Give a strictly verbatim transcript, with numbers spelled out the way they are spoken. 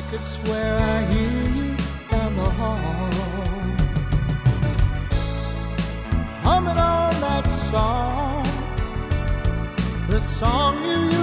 I could swear I hear you down the hall, humming on that song, the song you used